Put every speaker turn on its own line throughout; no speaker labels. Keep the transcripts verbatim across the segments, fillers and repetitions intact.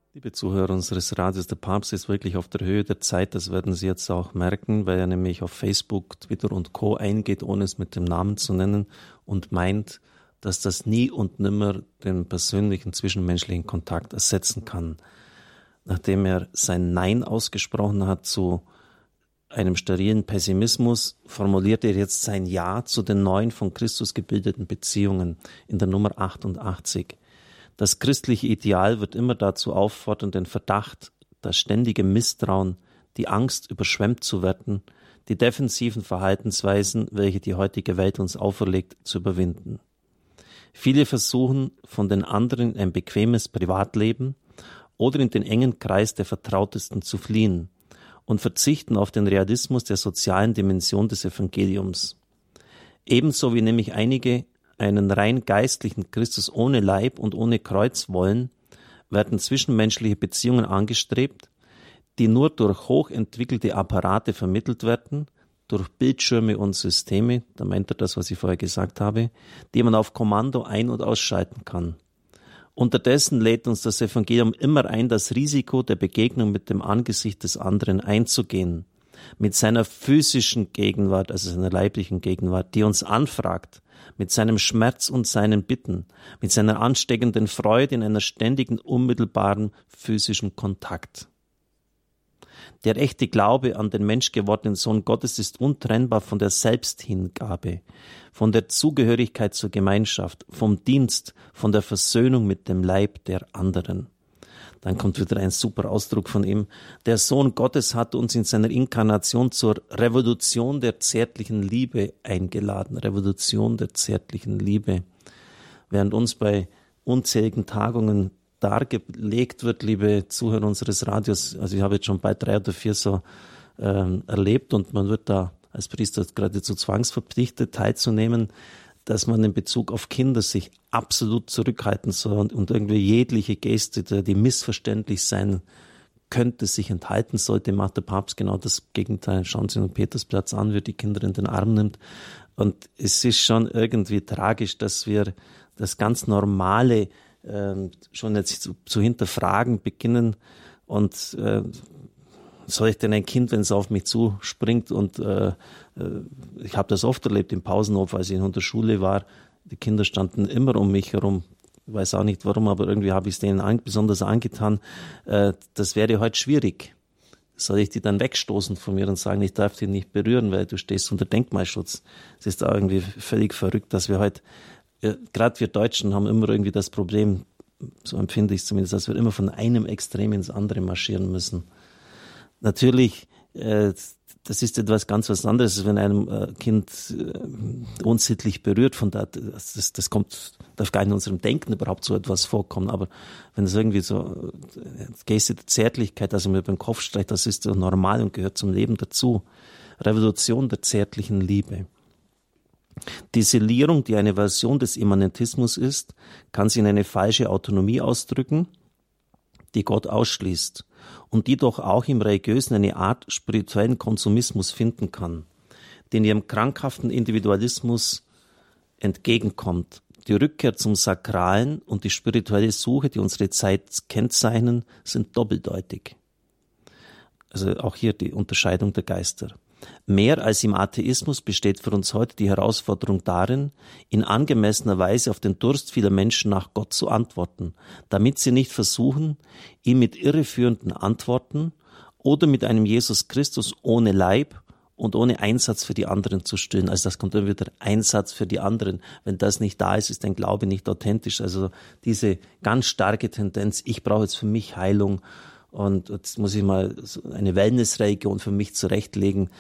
Liebe Zuhörer unseres Radios, der Papst ist wirklich auf der Höhe der Zeit. Das werden Sie jetzt auch merken, weil er nämlich auf Facebook, Twitter und Co. eingeht, ohne es mit dem Namen zu nennen und meint, dass das nie und nimmer den persönlichen zwischenmenschlichen Kontakt ersetzen kann. Nachdem er sein Nein ausgesprochen hat zu einem sterilen Pessimismus, formuliert er jetzt sein Ja zu den neuen von Christus gebildeten Beziehungen in der Nummer achtundachtzig. Das christliche Ideal wird immer dazu auffordern, den Verdacht, das ständige Misstrauen, die Angst, überschwemmt zu werden, die defensiven Verhaltensweisen, welche die heutige Welt uns auferlegt, zu überwinden. Viele versuchen, von den anderen ein bequemes Privatleben oder in den engen Kreis der Vertrautesten zu fliehen und verzichten auf den Realismus der sozialen Dimension des Evangeliums. Ebenso wie nämlich einige einen rein geistlichen Christus ohne Leib und ohne Kreuz wollen, werden zwischenmenschliche Beziehungen angestrebt, die nur durch hochentwickelte Apparate vermittelt werden, durch Bildschirme und Systeme, da meint er das, was ich vorher gesagt habe, die man auf Kommando ein- und ausschalten kann. Unterdessen lädt uns das Evangelium immer ein, das Risiko der Begegnung mit dem Angesicht des anderen einzugehen, mit seiner physischen Gegenwart, also seiner leiblichen Gegenwart, die uns anfragt, mit seinem Schmerz und seinen Bitten, mit seiner ansteckenden Freude in einer ständigen, unmittelbaren physischen Kontakt. Der echte Glaube an den menschgewordenen Sohn Gottes ist untrennbar von der Selbsthingabe, von der Zugehörigkeit zur Gemeinschaft, vom Dienst, von der Versöhnung mit dem Leib der anderen. Dann kommt wieder ein super Ausdruck von ihm. Der Sohn Gottes hat uns in seiner Inkarnation zur Revolution der zärtlichen Liebe eingeladen. Revolution der zärtlichen Liebe. Während uns bei unzähligen Tagungen dargelegt wird, liebe Zuhörer unseres Radios, also ich habe jetzt schon bei drei oder vier so ähm, erlebt und man wird da als Priester geradezu zwangsverpflichtet teilzunehmen, dass man in Bezug auf Kinder sich absolut zurückhalten soll und, und irgendwie jegliche Geste, die missverständlich sein könnte, sich enthalten sollte, macht der Papst genau das Gegenteil. Schauen Sie den Petersplatz an, wie die Kinder in den Arm nimmt. Und es ist schon irgendwie tragisch, dass wir das ganz Normale äh, schon jetzt zu, zu hinterfragen beginnen. Und äh, soll ich denn ein Kind, wenn es auf mich zuspringt und äh, ich habe das oft erlebt im Pausenhof, als ich in der Schule war, die Kinder standen immer um mich herum, ich weiß auch nicht warum, aber irgendwie habe ich es denen an, besonders angetan, äh, das wäre heute schwierig. Soll ich die dann wegstoßen von mir und sagen, ich darf die nicht berühren, weil du stehst unter Denkmalschutz. Es ist da irgendwie völlig verrückt, dass wir heute, äh, gerade wir Deutschen haben immer irgendwie das Problem, so empfinde ich es zumindest, dass wir immer von einem Extrem ins andere marschieren müssen. Natürlich, äh, das ist etwas ganz was anderes, wenn einem äh, Kind äh, unsittlich berührt, von da, das, das, das kommt, darf gar nicht in unserem Denken überhaupt so etwas vorkommen, aber wenn es irgendwie so äh, Geste der Zärtlichkeit, also mir beim Kopf streicht, das ist so normal und gehört zum Leben dazu. Revolution der zärtlichen Liebe. Die Selierung, die eine Version des Immanentismus ist, kann sich in eine falsche Autonomie ausdrücken, die Gott ausschließt und die doch auch im Religiösen eine Art spirituellen Konsumismus finden kann, den ihrem krankhaften Individualismus entgegenkommt. Die Rückkehr zum Sakralen und die spirituelle Suche, die unsere Zeit kennzeichnen, sind doppeldeutig. Also auch hier die Unterscheidung der Geister. Mehr als im Atheismus besteht für uns heute die Herausforderung darin, in angemessener Weise auf den Durst vieler Menschen nach Gott zu antworten, damit sie nicht versuchen, ihn mit irreführenden Antworten oder mit einem Jesus Christus ohne Leib und ohne Einsatz für die anderen zu stillen. Also das kommt dann wieder Einsatz für die anderen. Wenn das nicht da ist, ist dein Glaube nicht authentisch. Also diese ganz starke Tendenz, ich brauche jetzt für mich Heilung, und jetzt muss ich mal eine Wellnessreligion für mich zurechtlegen,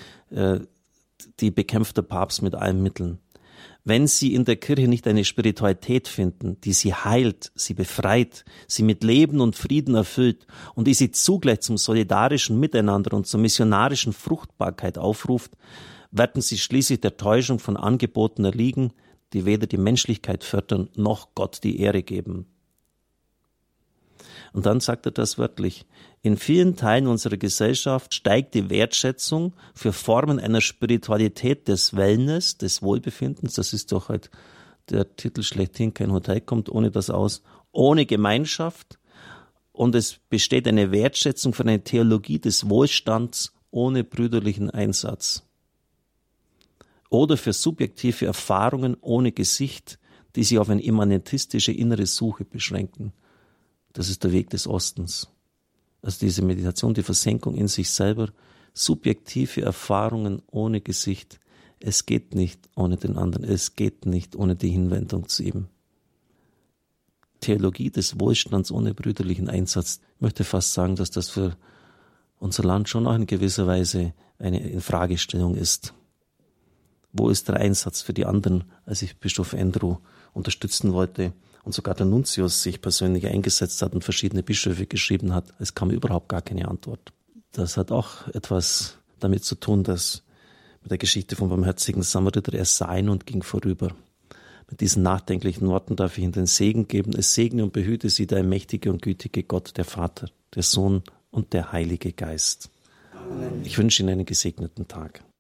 die bekämpft der Papst mit allen Mitteln. Wenn Sie in der Kirche nicht eine Spiritualität finden, die Sie heilt, Sie befreit, Sie mit Leben und Frieden erfüllt und die Sie zugleich zum solidarischen Miteinander und zur missionarischen Fruchtbarkeit aufruft, werden Sie schließlich der Täuschung von Angeboten erliegen, die weder die Menschlichkeit fördern noch Gott die Ehre geben. Und dann sagt er das wörtlich: In vielen Teilen unserer Gesellschaft steigt die Wertschätzung für Formen einer Spiritualität des Wellness, des Wohlbefindens, das ist doch halt der Titel schlechthin, kein Hotel kommt ohne das aus, ohne Gemeinschaft Und es besteht eine Wertschätzung für eine Theologie des Wohlstands ohne brüderlichen Einsatz. Oder für subjektive Erfahrungen ohne Gesicht, die sich auf eine immanentistische innere Suche beschränken. Das ist der Weg des Ostens. Also diese Meditation, die Versenkung in sich selber, subjektive Erfahrungen ohne Gesicht. Es geht nicht ohne den anderen, es geht nicht ohne die Hinwendung zu ihm. Theologie des Wohlstands ohne brüderlichen Einsatz. Ich möchte fast sagen, dass das für unser Land schon auch in gewisser Weise eine Infragestellung ist. Wo ist der Einsatz für die anderen, als ich Bischof Andrew unterstützen wollte und sogar der Nuntius sich persönlich eingesetzt hat und verschiedene Bischöfe geschrieben hat? Es kam überhaupt gar keine Antwort. Das hat auch etwas damit zu tun, dass mit der Geschichte vom barmherzigen Samariter, er sah ihn und ging vorüber. Mit diesen nachdenklichen Worten darf ich Ihnen den Segen geben. Es segne und behüte Sie der mächtige und gütige Gott, der Vater, der Sohn und der Heilige Geist. Amen. Ich wünsche Ihnen einen gesegneten Tag.